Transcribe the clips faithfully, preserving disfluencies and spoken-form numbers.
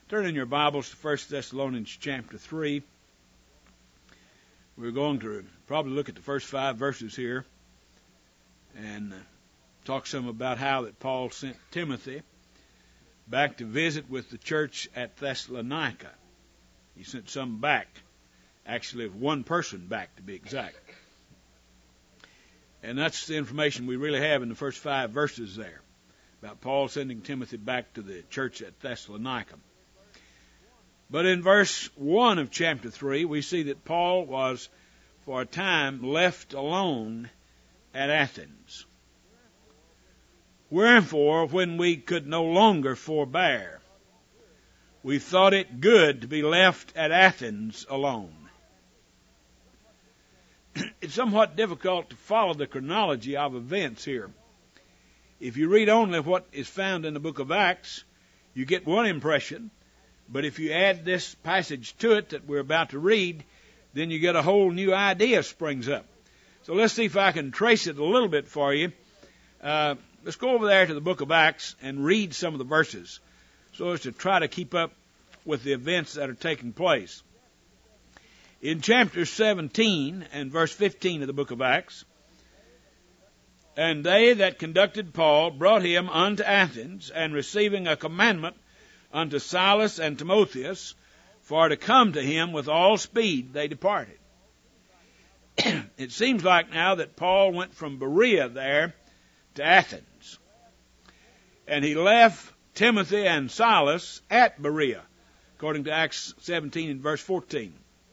Turn in your Bibles to First Thessalonians chapter three. We're going to probably look at the first five verses here and talk some about how that Paul sent Timothy back to visit with the church at Thessalonica. He sent some back, actually one person back to be exact. And that's the information we really have in the first five verses there about Paul sending Timothy back to the church at Thessalonica. But in verse one of chapter three, we see that Paul was for a time left alone at Athens. Wherefore, when we could no longer forbear, we thought it good to be left at Athens alone. It's somewhat difficult to follow the chronology of events here. If you read only what is found in the book of Acts, you get one impression. But if you add this passage to it that we're about to read, then you get a whole new idea springs up. So let's see if I can trace it a little bit for you. Uh, let's go over there to the book of Acts and read some of the verses so as to try to keep up with the events that are taking place. In chapter seventeen and verse fifteen of the book of Acts, and they that conducted Paul brought him unto Athens, and receiving a commandment unto Silas and Timotheus, for to come to him with all speed, they departed. It seems like now that Paul went from Berea there to Athens. And he left Timothy and Silas at Berea, according to Acts seventeen and verse fourteen.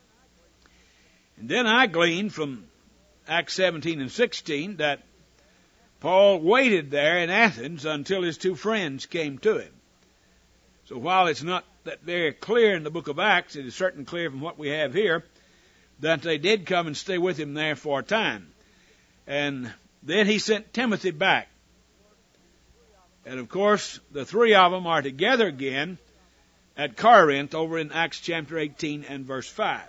And then I gleaned from Acts seventeen and sixteen that Paul waited there in Athens until his two friends came to him. So while it's not that very clear in the book of Acts, it is certainly clear from what we have here that they did come and stay with him there for a time. And then he sent Timothy back. And of course, the three of them are together again at Corinth over in Acts chapter eighteen and verse five.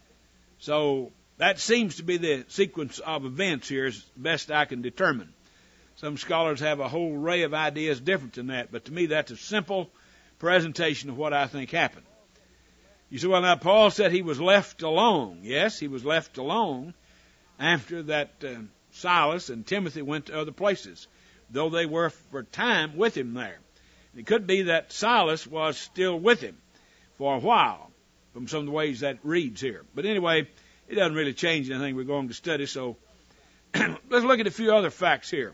So that seems to be the sequence of events here as best I can determine. Some scholars have a whole array of ideas different than that, but to me that's a simple presentation of what I think happened. You say, well, now Paul said he was left alone. Yes, he was left alone after that uh, Silas and Timothy went to other places, though they were for a time with him there. It could be that Silas was still with him for a while from some of the ways that reads here. But anyway, it doesn't really change anything we're going to study, so let's look at a few other facts here.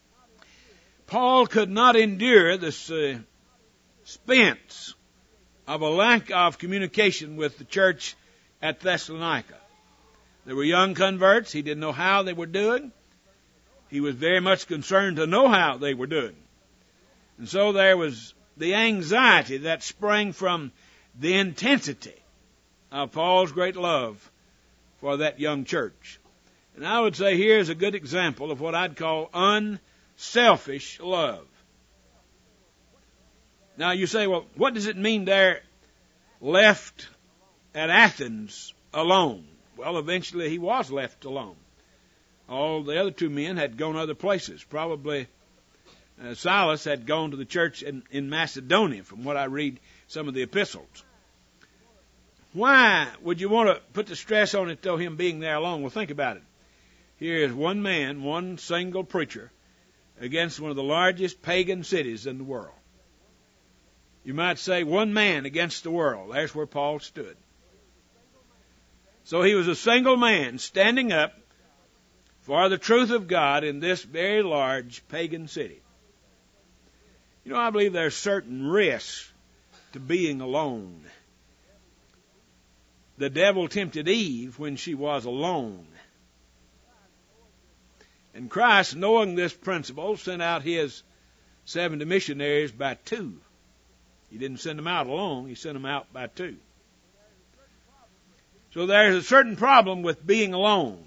Paul could not endure this uh, expense of a lack of communication with the church at Thessalonica. They were young converts. He didn't know how they were doing. He was very much concerned to know how they were doing. And so there was the anxiety that sprang from the intensity of Paul's great love for that young church. And I would say here's a good example of what I'd call unselfish love. Now you say, well, what does it mean there, left at Athens alone? Well, eventually he was left alone. All the other two men had gone other places. Probably uh, Silas had gone to the church in, in Macedonia, from what I read some of the epistles. Why would you want to put the stress on it, though, him being there alone? Well, think about it. Here is one man, one single preacher, against one of the largest pagan cities in the world. You might say one man against the world. There's where Paul stood. So he was a single man standing up for the truth of God in this very large pagan city. You know, I believe there's certain risks to being alone. The devil tempted Eve when she was alone. And Christ, knowing this principle, sent out his seventy missionaries by two. He didn't send them out alone. He sent them out by two. So there's a certain problem with being alone.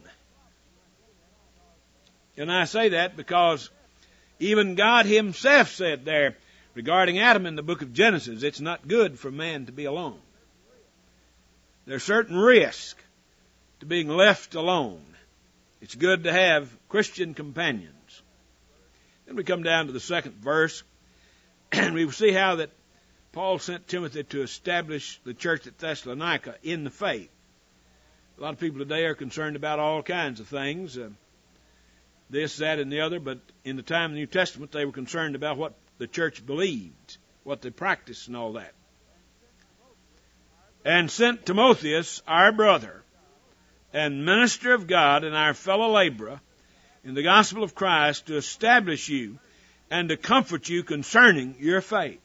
And I say that because even God himself said there regarding Adam in the book of Genesis, it's not good for man to be alone. There's certain risk to being left alone. It's good to have Christian companions. Then we come down to the second verse, and we see how that Paul sent Timothy to establish the church at Thessalonica in the faith. A lot of people today are concerned about all kinds of things, uh, this, that, and the other, but in the time of the New Testament, they were concerned about what the church believed, what they practiced and all that. And sent Timotheus, our brother, and minister of God and our fellow laborer in the gospel of Christ, to establish you and to comfort you concerning your faith.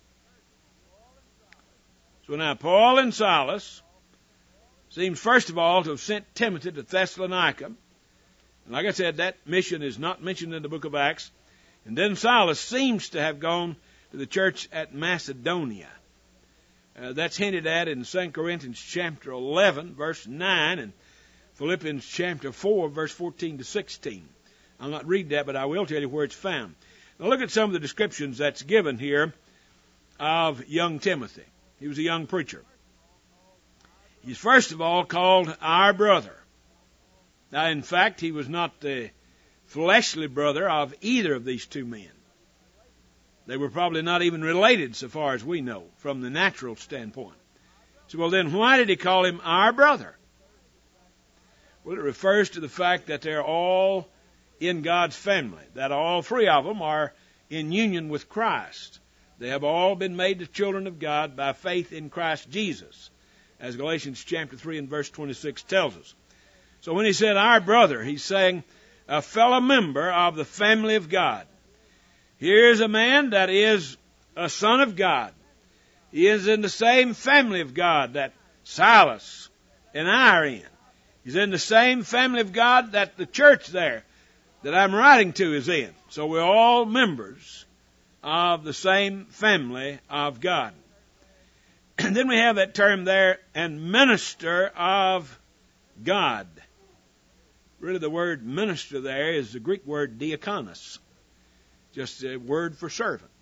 So now Paul and Silas seems first of all to have sent Timothy to Thessalonica. And like I said, that mission is not mentioned in the book of Acts. And then Silas seems to have gone to the church at Macedonia. Uh, that's hinted at in Second Corinthians chapter eleven, verse nine, and Philippians chapter four, verse fourteen to sixteen. I'll not read that, but I will tell you where it's found. Now look at some of the descriptions that's given here of young Timothy. He was a young preacher. He's first of all called our brother. Now, in fact, he was not the fleshly brother of either of these two men. They were probably not even related so far as we know from the natural standpoint. So, well, then why did he call him our brother? Well, it refers to the fact that they're all in God's family, that all three of them are in union with Christ. They have all been made the children of God by faith in Christ Jesus, as Galatians chapter three and verse twenty-six tells us. So when he said our brother, he's saying a fellow member of the family of God. Here's a man that is a son of God. He is in the same family of God that Silas and I are in. He's in the same family of God that the church there that I'm writing to is in. So we're all members of the same family of God. And then we have that term there, and minister of God. Really the word minister there is the Greek word diakonos, just a word for servant.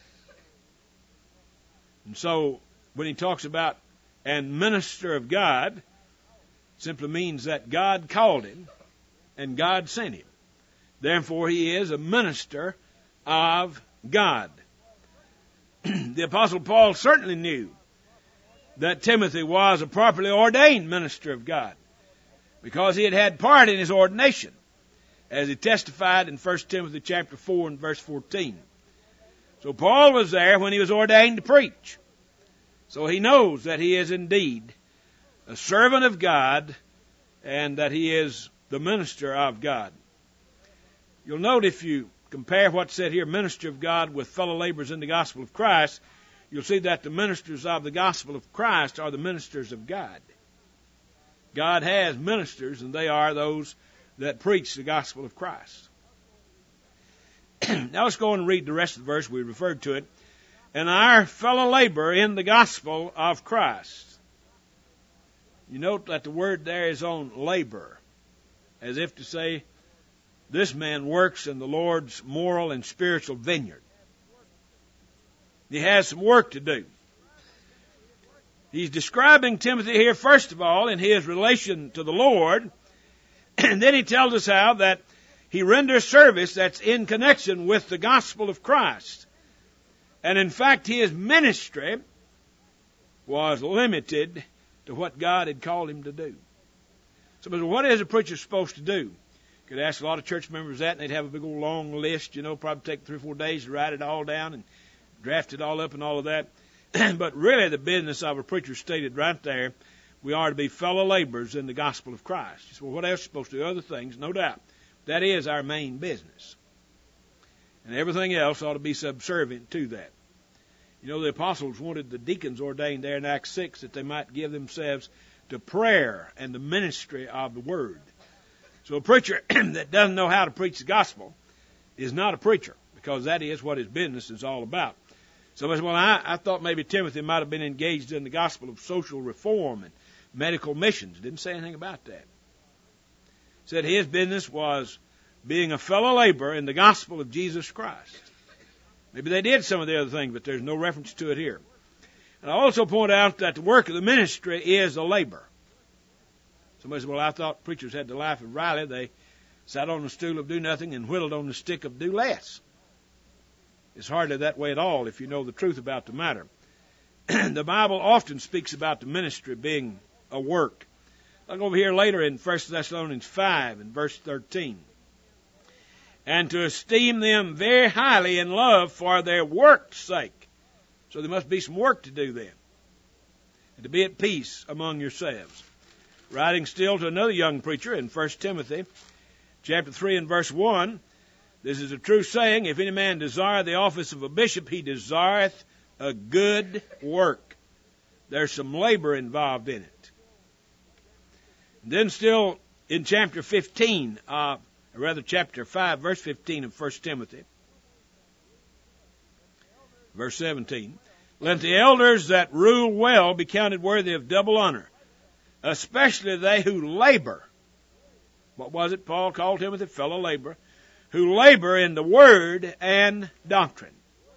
And so when he talks about and minister of God, it simply means that God called him and God sent him. Therefore, he is a minister of God. The Apostle Paul certainly knew that Timothy was a properly ordained minister of God, because he had had part in his ordination, as he testified in First Timothy chapter four and verse fourteen. So Paul was there when he was ordained to preach. So he knows that he is indeed a servant of God and that he is the minister of God. You'll note if you compare what's said here, minister of God, with fellow laborers in the gospel of Christ, you'll see that the ministers of the gospel of Christ are the ministers of God. God has ministers, and they are those that preach the gospel of Christ. Now let's go on and read the rest of the verse. We referred to it. And our fellow laborer in the gospel of Christ. You note that the word there is on labor, as if to say, this man works in the Lord's moral and spiritual vineyard. He has some work to do. He's describing Timothy here, first of all, in his relation to the Lord. And then he tells us how that he renders service that's in connection with the gospel of Christ. And in fact, his ministry was limited to what God had called him to do. So, what is a preacher supposed to do? Could ask a lot of church members that, and they'd have a big old long list, you know, probably take three or four days to write it all down and draft it all up and all of that. But really the business of a preacher stated right there, we are to be fellow laborers in the gospel of Christ. You say, well, what else are supposed to do? Other things, no doubt. That is our main business. And everything else ought to be subservient to that. You know, the apostles wanted the deacons ordained there in Acts six that they might give themselves to prayer and the ministry of the word. So a preacher that doesn't know how to preach the gospel is not a preacher, because that is what his business is all about. So, well, I, I thought maybe Timothy might have been engaged in the gospel of social reform and medical missions. Didn't say anything about that. Said his business was being a fellow laborer in the gospel of Jesus Christ. Maybe they did some of the other things, but there's no reference to it here. And I also point out that the work of the ministry is a labor. Somebody said, well, I thought preachers had the life of Riley. They sat on the stool of do nothing and whittled on the stick of do less. It's hardly that way at all if you know the truth about the matter. the Bible often speaks about the ministry being a work. Look over here later in First Thessalonians five and verse thirteen. And to esteem them very highly in love for their work's sake. So there must be some work to do then. And to be at peace among yourselves. Writing still to another young preacher in First Timothy chapter three and verse one. This is a true saying, if any man desire the office of a bishop, he desireth a good work. There's some labor involved in it. And then still in chapter fifteen, uh, or rather chapter five, verse fifteen of First Timothy, verse seventeen, let the elders that rule well be counted worthy of double honor, especially they who labor. What was it Paul called Timothy? Fellow laborer. Who labor in the word and doctrine.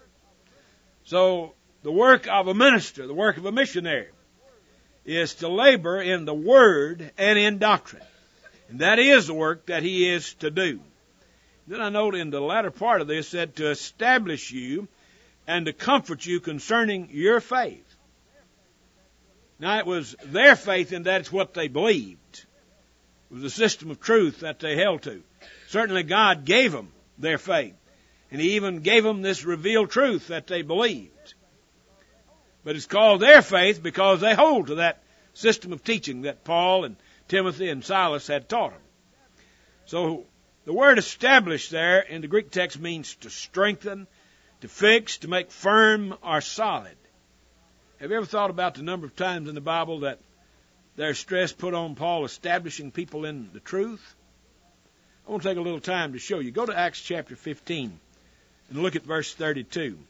So the work of a minister, the work of a missionary, is to labor in the word and in doctrine. And that is the work that he is to do. Then I note in the latter part of this that to establish you and to comfort you concerning your faith. Now it was their faith in that's what they believed. It was a system of truth that they held to. Certainly God gave them their faith. And He even gave them this revealed truth that they believed. But it's called their faith because they hold to that system of teaching that Paul and Timothy and Silas had taught them. So the word established there in the Greek text means to strengthen, to fix, to make firm or solid. Have you ever thought about the number of times in the Bible that there's stress put on Paul establishing people in the truth? I want to take a little time to show you. Go to Acts chapter fifteen and look at verse thirty-two.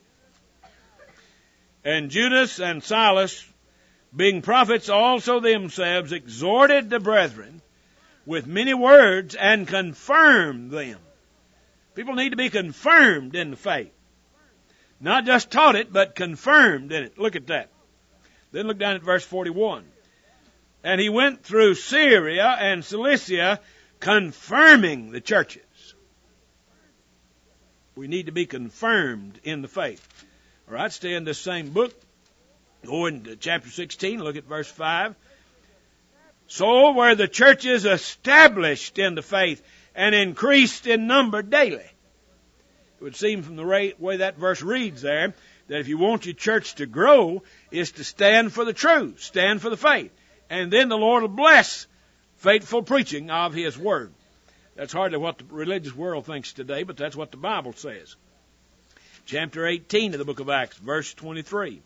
And Judas and Silas, being prophets also themselves, exhorted the brethren with many words and confirmed them. People need to be confirmed in the faith. Not just taught it, but confirmed in it. Look at that. Then look down at verse forty-one. And he went through Syria and Cilicia, confirming the churches. We need to be confirmed in the faith. All right, stay in this same book. Go into chapter sixteen, look at verse five. So were the churches established in the faith and increased in number daily. It would seem from the way that verse reads there that if you want your church to grow, is to stand for the truth, stand for the faith. And then the Lord will bless faithful preaching of His Word. That's hardly what the religious world thinks today, but that's what the Bible says. Chapter eighteen of the book of Acts, verse twenty-three.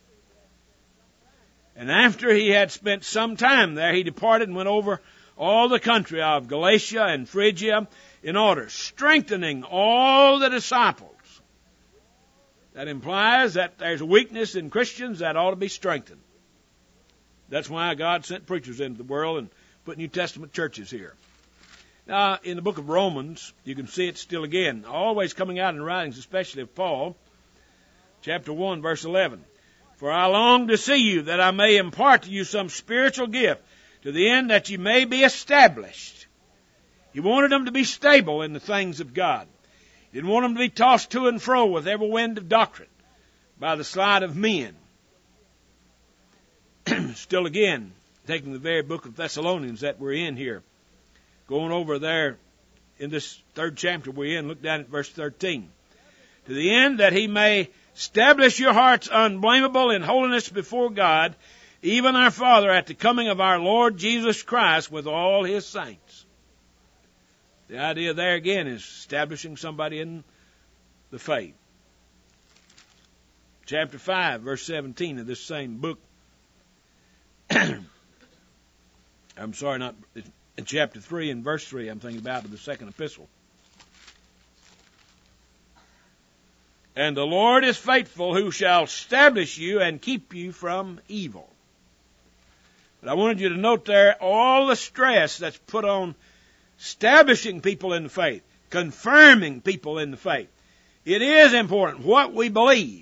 And after he had spent some time there, he departed and went over all the country of Galatia and Phrygia in order, strengthening all the disciples. That implies that there's a weakness in Christians that ought to be strengthened. That's why God sent preachers into the world and put New Testament churches here. Now, in the book of Romans, you can see it still again, always coming out in writings, especially of Paul, chapter one, verse eleven. For I long to see you, that I may impart to you some spiritual gift, to the end that you may be established. He wanted them to be stable in the things of God. He didn't want them to be tossed to and fro with every wind of doctrine by the sleight of men. Still again, taking the very book of Thessalonians that we're in here, going over there in this third chapter we're in, look down at verse thirteen. To the end that he may establish your hearts unblameable in holiness before God, even our Father, at the coming of our Lord Jesus Christ with all His saints. The idea there again is establishing somebody in the faith. Chapter five, verse seventeen of this same book. I'm sorry, not in chapter three and verse three, I'm thinking about of the second epistle. And the Lord is faithful, who shall establish you and keep you from evil. But I wanted you to note there all the stress that's put on establishing people in the faith, confirming people in the faith. It is important what we believe.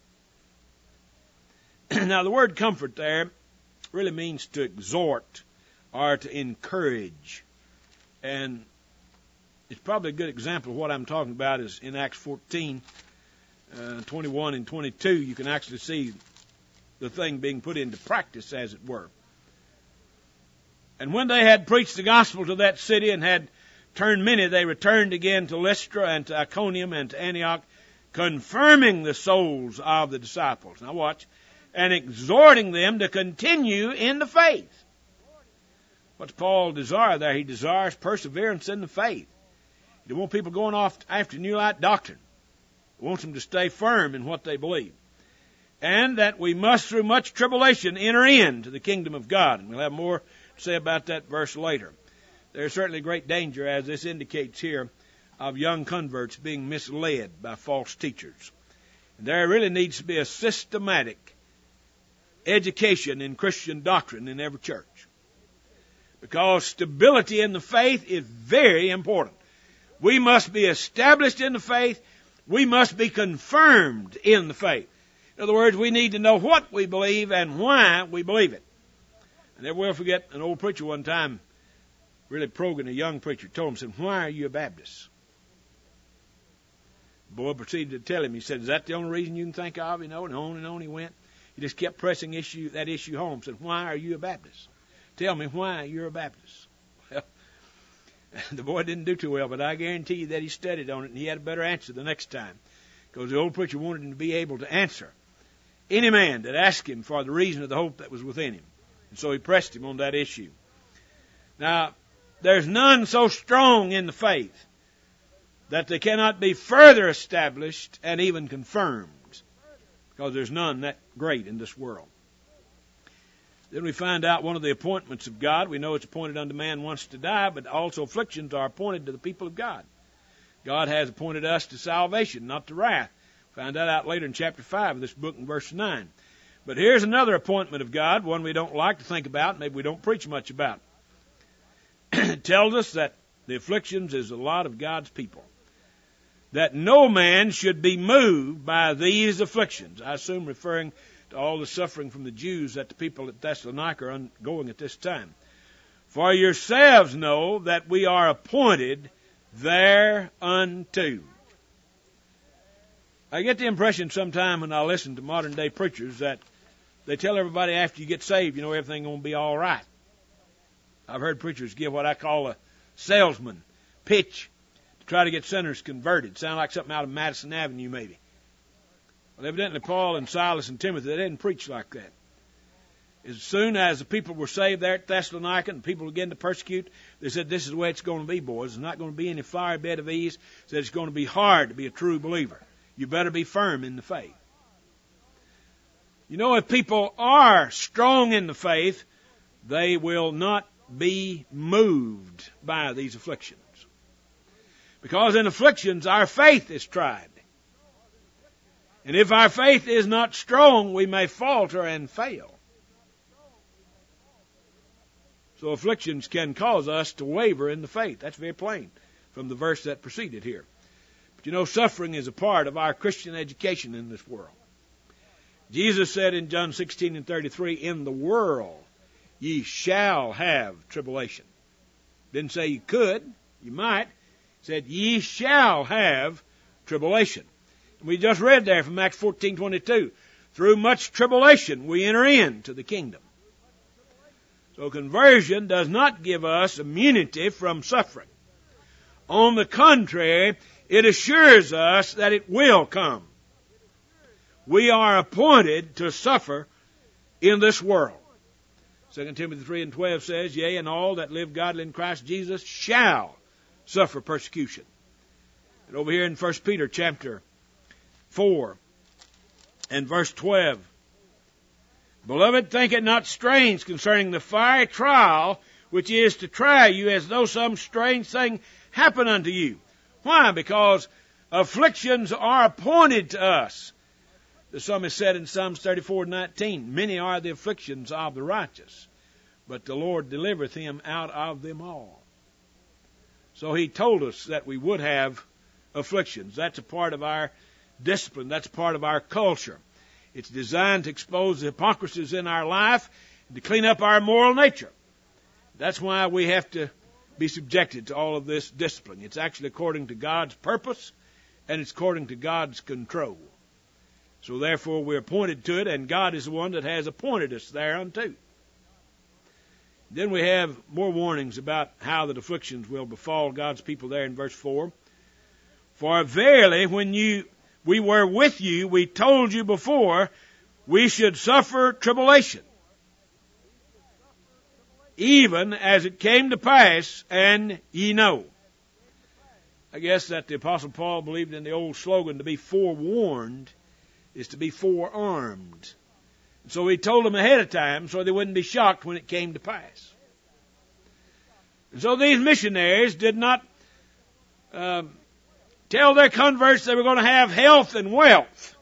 Now, the word comfort there really means to exhort or to encourage. And it's probably a good example of what I'm talking about is in Acts fourteen, uh, twenty-one and twenty-two. You can actually see the thing being put into practice, as it were. And when they had preached the gospel to that city and had turned many, they returned again to Lystra and to Iconium and to Antioch, confirming the souls of the disciples. Now watch. And exhorting them to continue in the faith. What's Paul desire there? He desires perseverance in the faith. He don't want people going off after new light doctrine. He wants them to stay firm in what they believe. And that we must, through much tribulation, enter into the kingdom of God. And we'll have more to say about that verse later. There's certainly great danger, as this indicates here, of young converts being misled by false teachers. And there really needs to be a systematic education in Christian doctrine in every church. Because stability in the faith is very important. We must be established in the faith. We must be confirmed in the faith. In other words, we need to know what we believe and why we believe it. I never will forget an old preacher one time, really probing a young preacher, told him, said, "Why are you a Baptist?" The boy proceeded to tell him, he said, "Is that the only reason you can think of?" You know, and on and on he went. He just kept pressing issue that issue home. Said, "Why are you a Baptist? Tell me why you're a Baptist." Well, the boy didn't do too well, but I guarantee you that he studied on it and he had a better answer the next time. Because the old preacher wanted him to be able to answer any man that asked him for the reason of the hope that was within him. And so he pressed him on that issue. Now, there's none so strong in the faith that they cannot be further established and even confirmed. Because there's none that great in this world. Then we find out one of the appointments of God. We know it's appointed unto man once to die, but also afflictions are appointed to the people of God. God has appointed us to salvation, not to wrath. Find that out later in chapter five of this book in verse nine. But here's another appointment of God, one we don't like to think about, maybe we don't preach much about. It tells us that the afflictions is a lot of God's people. That no man should be moved by these afflictions. I assume referring to all the suffering from the Jews that the people at Thessalonica are undergoing at this time. For yourselves know that we are appointed thereunto. I get the impression sometime when I listen to modern day preachers that they tell everybody after you get saved, you know, everything's going to be all right. I've heard preachers give what I call a salesman pitch to try to get sinners converted. Sound like something out of Madison Avenue, maybe. Well, evidently Paul and Silas and Timothy, they didn't preach like that. As soon as the people were saved there at Thessalonica and people began to persecute, they said, "This is the way it's going to be, boys. There's not going to be any flowery bed of ease." Said it's going to be hard to be a true believer. You better be firm in the faith. You know, if people are strong in the faith, they will not be moved by these afflictions. Because in afflictions, our faith is tried. And if our faith is not strong, we may falter and fail. So afflictions can cause us to waver in the faith. That's very plain from the verse that preceded here. But you know, suffering is a part of our Christian education in this world. Jesus said in John sixteen and thirty-three, "In the world ye shall have tribulation." Didn't say you could, you might. He said, "Ye shall have tribulation." And we just read there from Acts fourteen twenty-two, "Through much tribulation we enter into the kingdom." So conversion does not give us immunity from suffering. On the contrary, it assures us that it will come. We are appointed to suffer in this world. Second Timothy three and twelve says, "Yea, and all that live godly in Christ Jesus shall suffer persecution." And over here in First Peter chapter four and verse twelve, "Beloved, think it not strange concerning the fiery trial which is to try you, as though some strange thing happen unto you." Why? Because afflictions are appointed to us. The psalmist said in Psalms thirty-four nineteen, "Many are the afflictions of the righteous, but the Lord delivereth him out of them all." So he told us that we would have afflictions. That's a part of our discipline. That's a part of our culture. It's designed to expose the hypocrisies in our life and to clean up our moral nature. That's why we have to be subjected to all of this discipline. It's actually according to God's purpose, and it's according to God's control. So therefore we're appointed to it, and God is the one that has appointed us thereunto. Then we have more warnings about how the afflictions will befall God's people there in verse four. For verily, when you we were with you, we told you before, we should suffer tribulation, even as it came to pass, and ye know. I guess that the Apostle Paul believed in the old slogan, to be forewarned is to be forearmed. So he told them ahead of time so they wouldn't be shocked when it came to pass. And so these missionaries did not um, tell their converts they were going to have health and wealth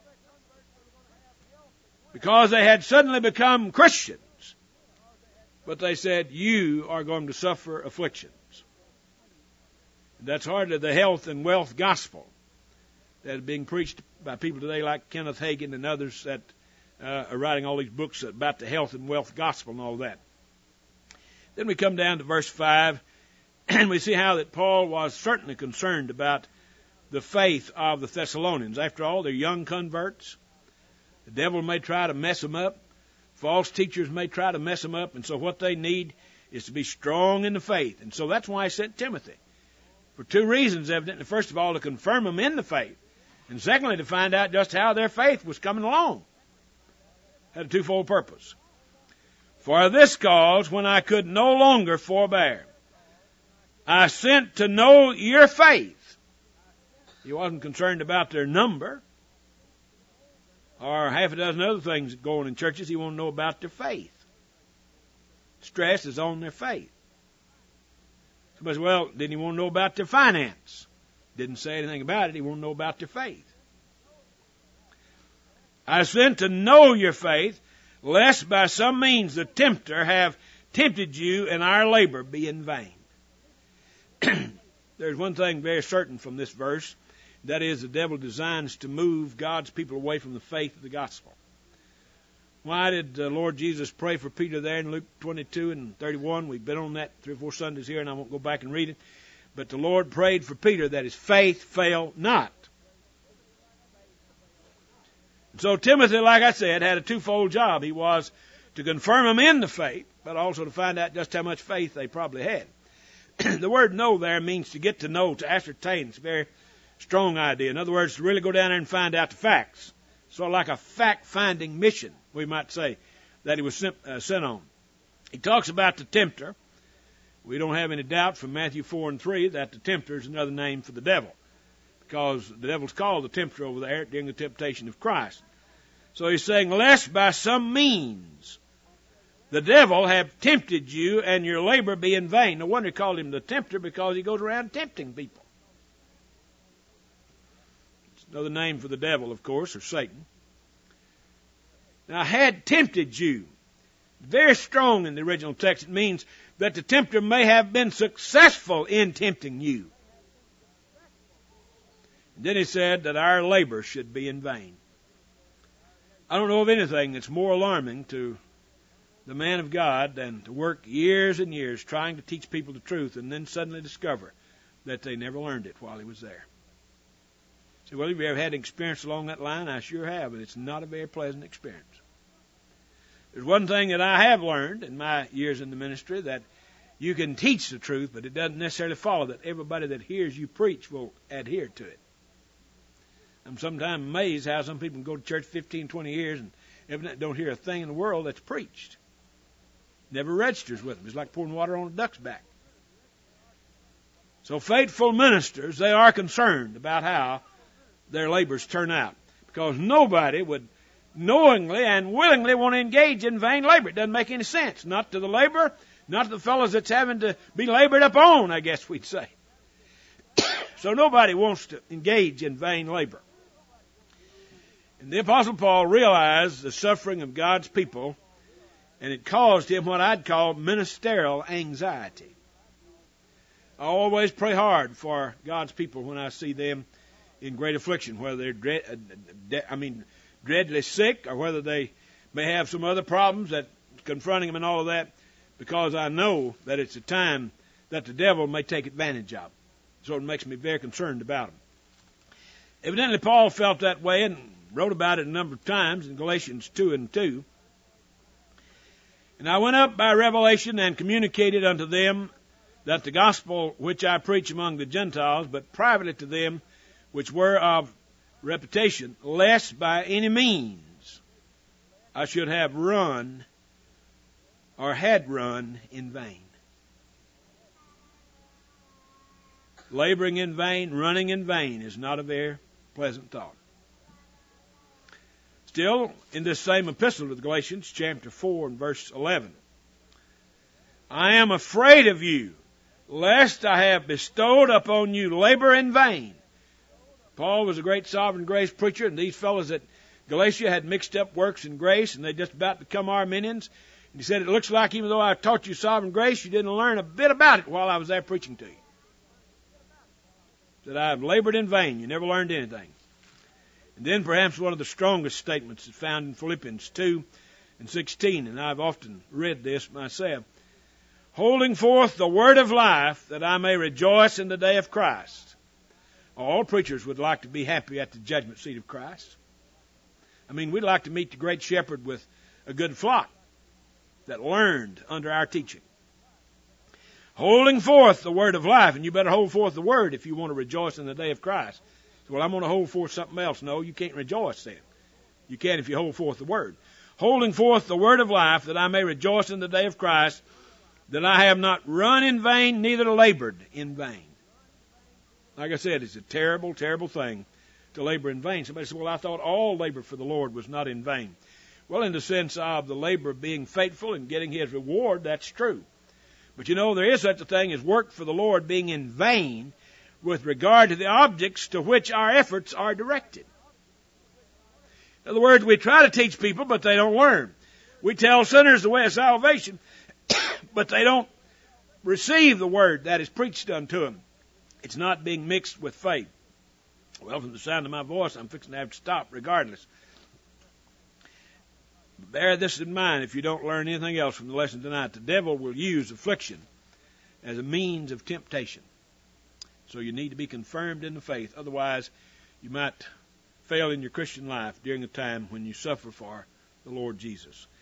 because they had suddenly become Christians. But they said, you are going to suffer afflictions. That's hardly the health and wealth gospel that is being preached by people today like Kenneth Hagin and others that uh, are writing all these books about the health and wealth gospel and all that. Then we come down to verse five, and we see how that Paul was certainly concerned about the faith of the Thessalonians. After all, they're young converts. The devil may try to mess them up. False teachers may try to mess them up, and so what they need is to be strong in the faith. And so that's why I sent Timothy. For two reasons, evidently. First of all, to confirm them in the faith. And secondly, to find out just how their faith was coming along. Had a twofold purpose. For this cause, when I could no longer forbear, I sent to know your faith. He wasn't concerned about their number or half a dozen other things going in churches. He wanted to know about their faith. Stress is on their faith. Somebody said, well, didn't he want to know about their finance? Didn't say anything about it. He wanted to know about their faith. I sent to know your faith, lest by some means the tempter have tempted you and our labor be in vain. There's one thing very certain from this verse. That is, the devil designs to move God's people away from the faith of the gospel. Why did the Lord Jesus pray for Peter there in Luke twenty-two and thirty-one? We've been on that three or four Sundays here, and I won't go back and read it. But the Lord prayed for Peter that his faith fail not. And so Timothy, like I said, had a twofold job. He was to confirm them in the faith, but also to find out just how much faith they probably had. The word know there means to get to know, to ascertain. It's a very strong idea. In other words, to really go down there and find out the facts. Sort of like a fact-finding mission, we might say, that he was sent, uh, sent on. He talks about the tempter. We don't have any doubt from Matthew four and three that the tempter is another name for the devil, because the devil's called the tempter over there during the temptation of Christ. So he's saying, lest by some means the devil have tempted you and your labor be in vain. No wonder he called him the tempter, because he goes around tempting people. It's another name for the devil, of course, or Satan. Now, had tempted you, very strong in the original text. It means that the tempter may have been successful in tempting you. And then he said that our labor should be in vain. I don't know of anything that's more alarming to the man of God than to work years and years trying to teach people the truth and then suddenly discover that they never learned it while he was there. So, well, have you ever had an experience along that line? I sure have, and it's not a very pleasant experience. There's one thing that I have learned in my years in the ministry, that you can teach the truth, but it doesn't necessarily follow that everybody that hears you preach will adhere to it. I'm sometimes amazed how some people can go to church fifteen, twenty years and evidently don't hear a thing in the world that's preached. Never registers with them. It's like pouring water on a duck's back. So faithful ministers, they are concerned about how their labors turn out, because nobody would knowingly and willingly want to engage in vain labor. It doesn't make any sense. Not to the laborer, not to the fellows that's having to be labored upon, I guess we'd say. So nobody wants to engage in vain labor. And the Apostle Paul realized the suffering of God's people, and it caused him what I'd call ministerial anxiety. I always pray hard for God's people when I see them in great affliction, whether they're dread, I mean, dreadfully sick, or whether they may have some other problems that confronting them and all of that, because I know that it's a time that the devil may take advantage of. So it makes me very concerned about them. Evidently, Paul felt that way, and wrote about it a number of times in Galatians two and two. And I went up by revelation and communicated unto them that the gospel which I preach among the Gentiles, but privately to them which were of reputation, lest by any means I should have run or had run in vain. Laboring in vain, running in vain is not a very pleasant thought. Still, in this same epistle to the Galatians, chapter four and verse eleven, I am afraid of you, lest I have bestowed upon you labor in vain. Paul was a great sovereign grace preacher, and these fellows at Galatia had mixed up works and grace, and they just about become Arminians. And he said, it looks like even though I taught you sovereign grace, you didn't learn a bit about it while I was there preaching to you. He said, I have labored in vain. You never learned anything. And then perhaps one of the strongest statements is found in Philippians two and sixteen, and I've often read this myself. Holding forth the word of life, that I may rejoice in the day of Christ. All preachers would like to be happy at the judgment seat of Christ. I mean, we'd like to meet the great shepherd with a good flock that learned under our teaching. Holding forth the word of life, and you better hold forth the word if you want to rejoice in the day of Christ. Well, I'm going to hold forth something else. No, you can't rejoice then. You can if you hold forth the word. Holding forth the word of life, that I may rejoice in the day of Christ, that I have not run in vain, neither labored in vain. Like I said, it's a terrible, terrible thing to labor in vain. Somebody said, well, I thought all labor for the Lord was not in vain. Well, in the sense of the labor of being faithful and getting his reward, that's true. But you know, there is such a thing as work for the Lord being in vain with regard to the objects to which our efforts are directed. In other words, we try to teach people, but they don't learn. We tell sinners the way of salvation, but they don't receive the word that is preached unto them. It's not being mixed with faith. Well, from the sound of my voice, I'm fixing to have to stop regardless. Bear this in mind if you don't learn anything else from the lesson tonight. The devil will use affliction as a means of temptation. So you need to be confirmed in the faith. Otherwise, you might fail in your Christian life during a time when you suffer for the Lord Jesus.